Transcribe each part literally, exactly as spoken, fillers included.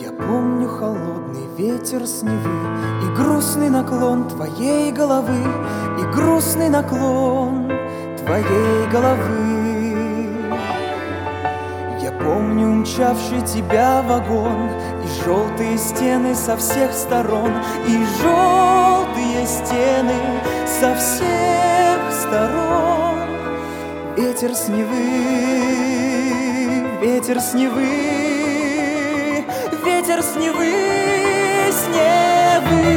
Я помню холодный ветер с Невы и грустный наклон твоей головы, и грустный наклон твоей головы. Я помню мчавший тебя вагон и желтые стены со всех сторон, и желтые стены со всех сторон. Ветер с Невы, ветер с Невы, ветер с Невы, с Невы.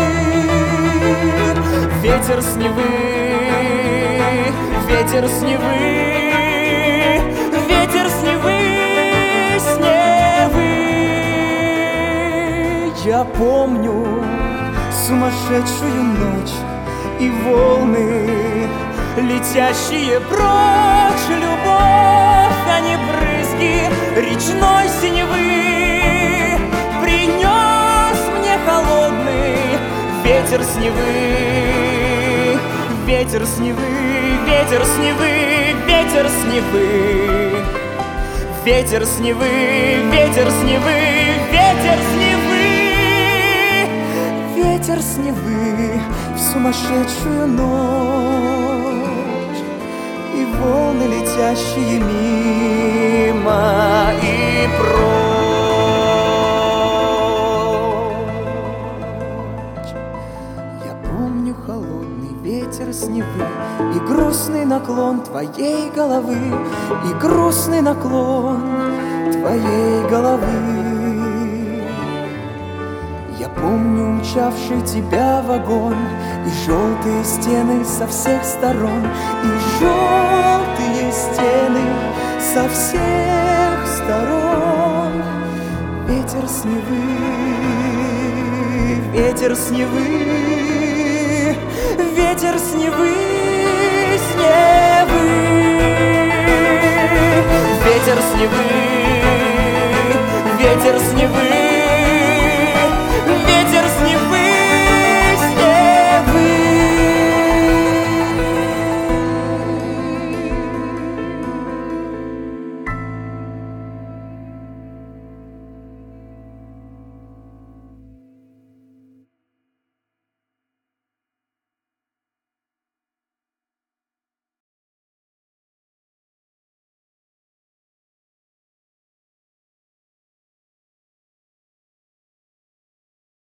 Ветер с Невы, ветер с Невы, ветер с Невы, с Невы. Я помню сумасшедшую ночь и волны, летящие прочь, любовь, а не брызги речной синевы. Принес мне холодный ветер с Невы, ветер с Невы, ветер с Невы, ветер с Невы. Ветер с Невы, ветер с Невы, ветер с Невы. Ветер с Невы в сумасшедшую ночь, и волны, летящие мимо и прочь. Я помню холодный ветер с Невы и грустный наклон твоей головы, и грустный наклон твоей головы. Я помню мчавший тебя вагон и желтые стены со всех сторон, и желтые стены со всех сторон. Ветер с Невы, ветер с Невы, ветер с Невы, с Невы. Ветер с Невы, ветер с Невы,